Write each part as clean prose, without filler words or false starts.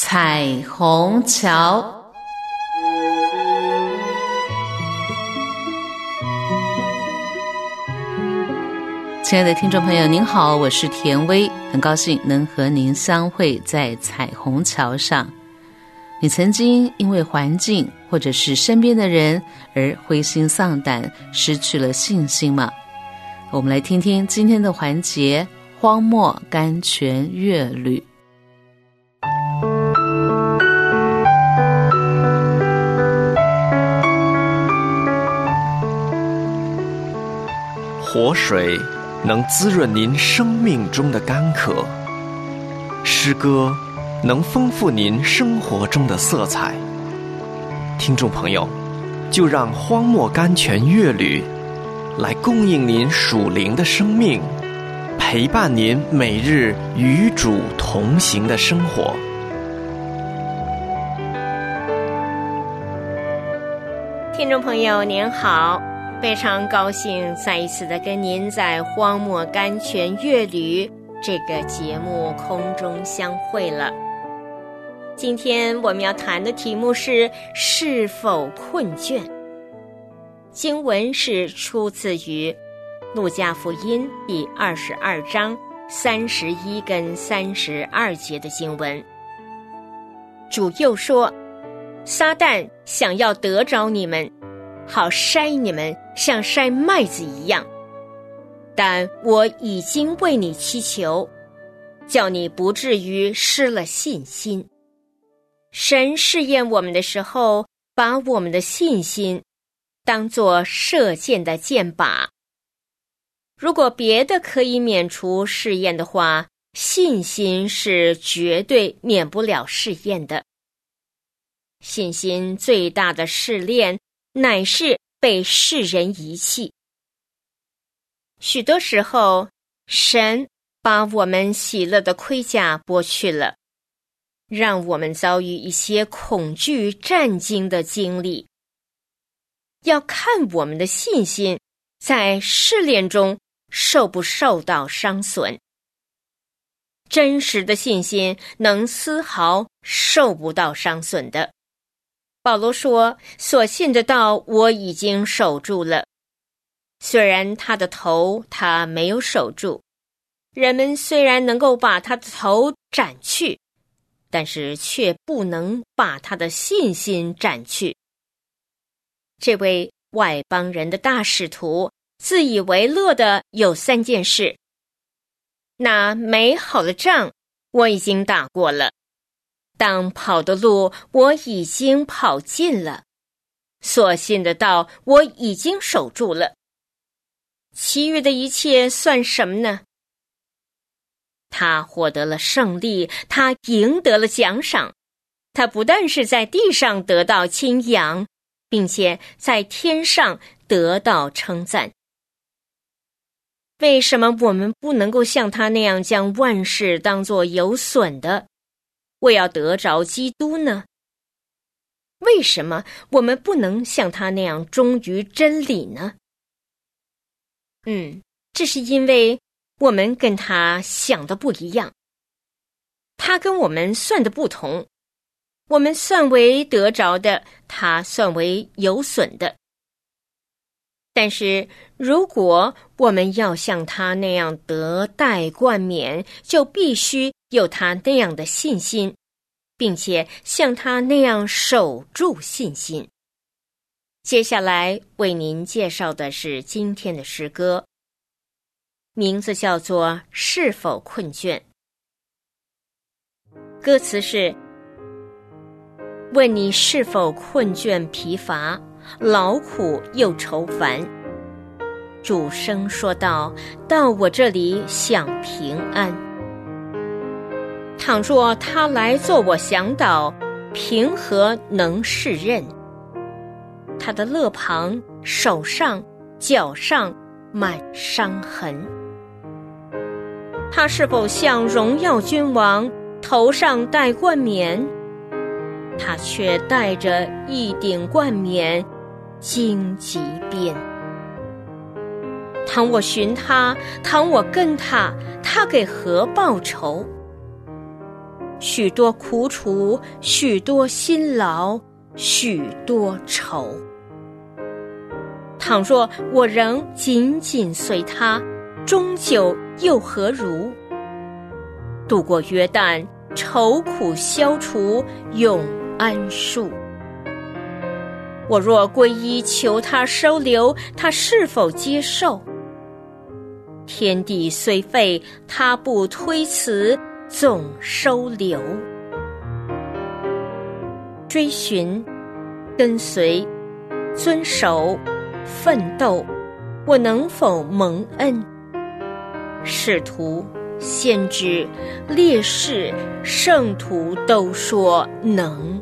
彩虹桥。亲爱的听众朋友您好，我是田薇，很高兴能和您相会在彩虹桥上。你曾经因为环境或者是身边的人而灰心丧胆，失去了信心吗？我们来听听今天的环节，荒漠甘泉乐旅。 活水能滋润您生命中的干渴，诗歌能丰富您生活中的色彩。听众朋友，就让荒漠甘泉乐旅来供应您属灵的生命，陪伴您每日与主同行的生活。 听众朋友您好，非常高兴再一次的跟您在荒漠甘泉乐旅这个节目空中相会了。今天我们要谈的题目是否困倦。经文是出自于路加福音第22章31跟32节的经文。主又说，撒旦想要得着你们，好筛你们像筛麦子一样，但我已经为你祈求，叫你不至于失了信心。神试验我们的时候，把我们的信心当作射箭的箭靶。如果别的可以免除试验的话，信心是绝对免不了试验的。信心最大的试炼乃是被世人遗弃。许多时候，神把我们喜乐的盔甲剥去了，让我们遭遇一些恐惧战惊的经历。要看我们的信心在试炼中受不受到伤损。真实的信心能丝毫受不到伤损的。保罗说，所信的道我已经守住了。虽然他的头他没有守住，人们虽然能够把他的头斩去，但是却不能把他的信心斩去。这位外邦人的大使徒自以为乐的有3件事：那美好的仗我已经打过了，当跑的路我已经跑尽了，所信的道我已经守住了，其余的一切算什么呢？他获得了胜利，他赢得了奖赏，他不但是在地上得到敬仰，并且在天上得到称赞。为什么我们不能够像他那样将万事当作有损的，为要得着基督呢？为什么我们不能像他那样忠于真理呢？这是因为我们跟他想的不一样，他跟我们算的不同。我们算为得着的，他算为有损的。但是如果我们要像他那样得代冠冕，就必须有他那样的信心，并且像他那样守住信心。接下来为您介绍的是今天的诗歌，名字叫做《是否困倦》。歌词是：问你是否困倦疲乏，劳苦又愁烦。主声说道，到我这里享平安。倘若他来做我向导，平和能适任。他的肋旁、手上、脚上满伤痕。他是否像荣耀君王，头上戴冠冕？他却戴着一顶冠冕，荆棘边。倘我寻他，倘我跟他，他给何报酬？ 许多苦楚，许多辛劳，许多愁。倘若我仍紧紧随他，终究又何如？渡过约旦，愁苦消除，永安舒。我若皈依求他收留，他是否接受？天地虽废，他不推辞，总收留。追寻、跟随、遵守、奋斗，我能否蒙恩？使徒、先知、烈士、圣徒都说能。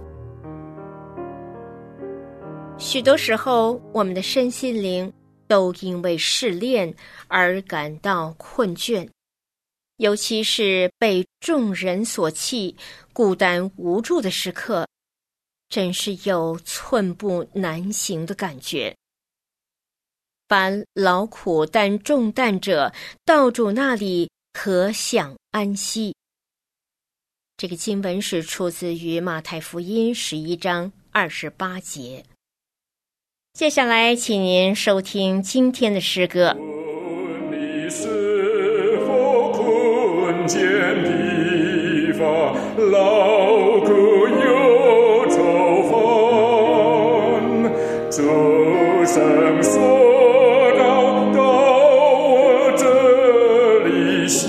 许多时候，我们的身心灵都因为试炼而感到困倦，尤其是被众人所弃、孤单无助的时刻，真是有寸步难行的感觉。凡劳苦担重担者，到主那里可享安息。这个经文是出自于马太福音11章28节。接下来请您收听今天的诗歌。 你是否困倦疲乏，劳苦忧愁烦，主圣所到我这里享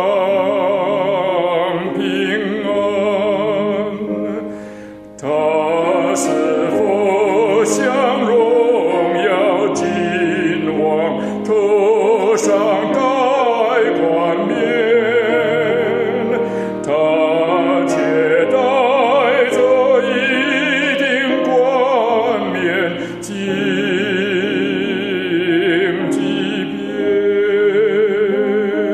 平安，他是否享荣耀金王，头上戴冠冕，他且带着一顶冠冕荆棘边。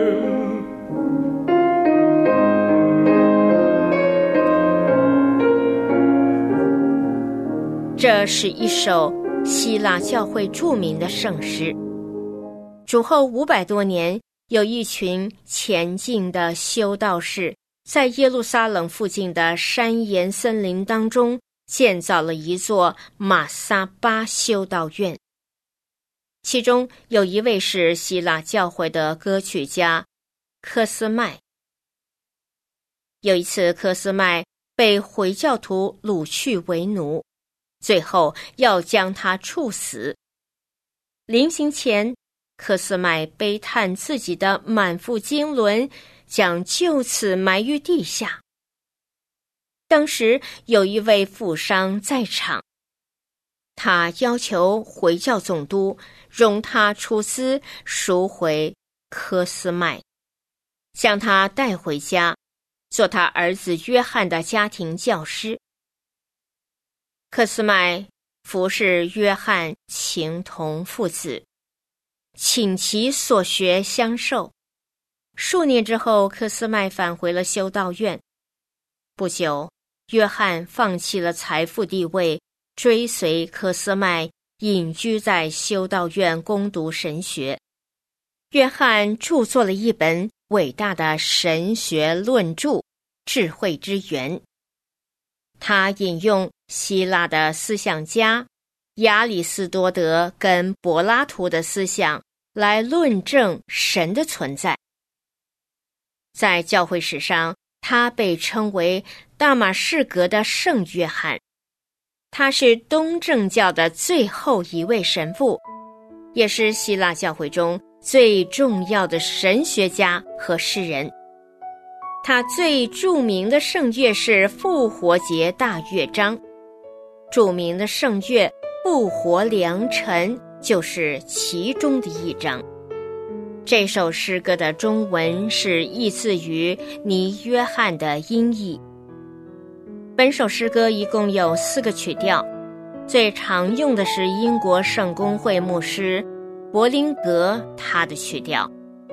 这是一首希腊教会著名的圣诗。主后500多年，有一群前进的修道士，在耶路撒冷附近的山岩森林当中建造了一座马撒巴修道院。其中有一位是希腊教会的歌曲家科斯麦。有一次，科斯麦被回教徒掳去为奴，最后要将他处死。临行前，科斯麦悲叹自己的满腹经纶将就此埋于地下。当时有一位富商在场，他要求回教总督容他出资赎回科斯麦，将他带回家，做他儿子约翰的家庭教师。科斯麦服侍约翰情同父子，倾其所学相授。数年之后，科斯麦返回了修道院。不久，约翰放弃了财富地位，追随科斯麦隐居在修道院攻读神学。约翰著作了一本伟大的神学论著《智慧之源》。他引用希腊的思想家亚里士多德跟柏拉图的思想来论证神的存在。在教会史上，他被称为大马士革的圣约翰。他是东正教的最后一位神父，也是希腊教会中最重要的神学家和诗人。他最著名的圣乐是复活节大乐章，著名的圣乐复活良辰就是其中的一章。这首诗歌的中文是译自于尼约翰的音译。本首诗歌一共有4个曲调，最常用的是英国圣公会牧师柏林格他的曲调。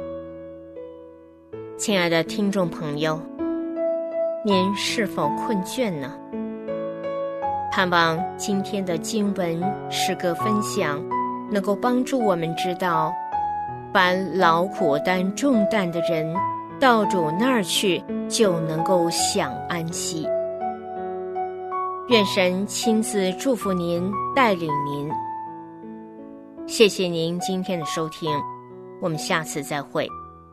亲爱的听众朋友，您是否困倦呢？盼望今天的经文诗歌分享能够帮助我们知道，凡劳苦担重担的人， 到主那儿去，就能够享安息。愿神亲自祝福您，带领您。谢谢您今天的收听，我们下次再会。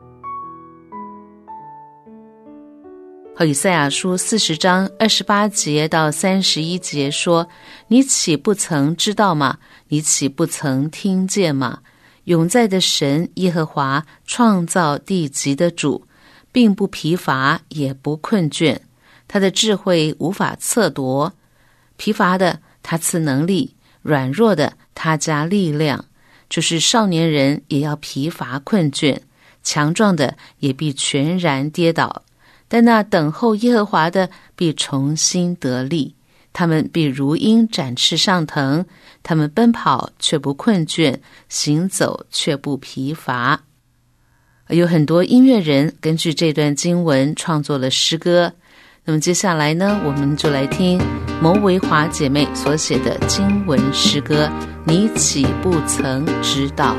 和以赛亚书40章28节到31节说：你岂不曾知道吗？你岂不曾听见吗？永在的神耶和华，创造地极的主，并不疲乏也不困倦，他的智慧无法测度。疲乏的他赐能力，软弱的他加力量，就是少年人也要疲乏困倦，强壮的也必全然跌倒。但那等候耶和华的必重新得力，他们必如鹰展翅上腾，他们奔跑却不困倦，行走却不疲乏。有很多音乐人根据这段经文创作了诗歌。那么接下来呢，我们就来听牟维华姐妹所写的经文诗歌，你岂不曾知道？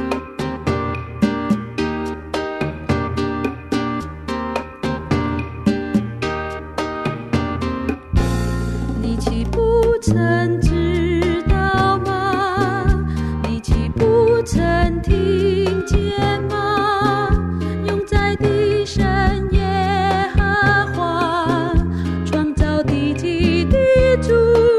你岂不曾知道吗？你岂不曾听见吗？永在的神耶和华，创造地极的主，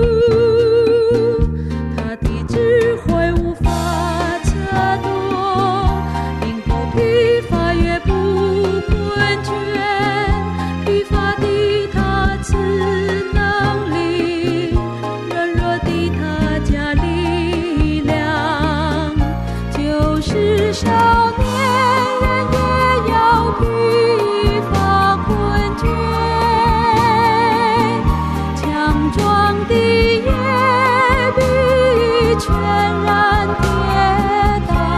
他的智慧无法测度，并不疲乏也不困倦，疲乏的他赐能力，软弱的他加力量，就是少年人也要疲乏困倦，强壮的也必全然跌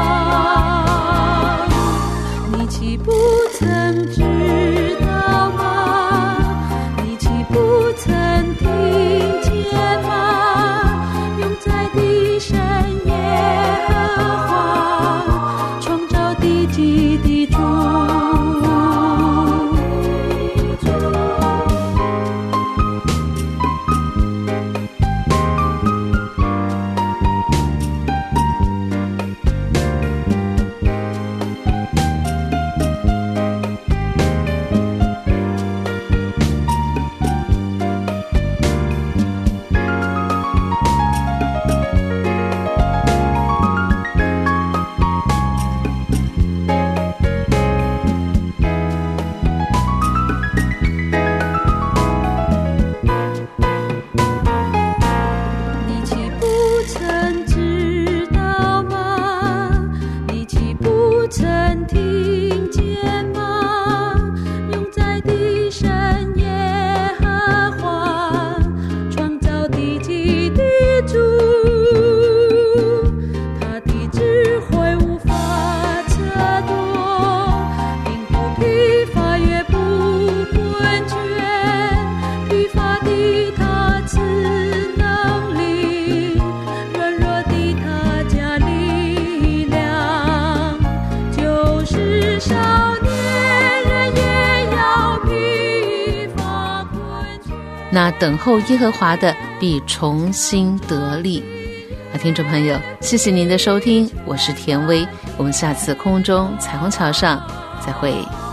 倒。你岂不曾知道吗？你岂不曾听见吗？永在的神耶和华，创造地极的主。你岂不曾知道吗？你岂不曾听见吗？永在的神耶和华，创造地极的主，他的智慧无法测度，并不疲乏也不困倦，疲乏的他赐能力，软弱的他加力量，就是少年人也要疲乏困倦。 那等候耶和华的必重新得力。听众朋友，谢谢您的收听，我是田薇，我们下次空中彩虹桥上再会。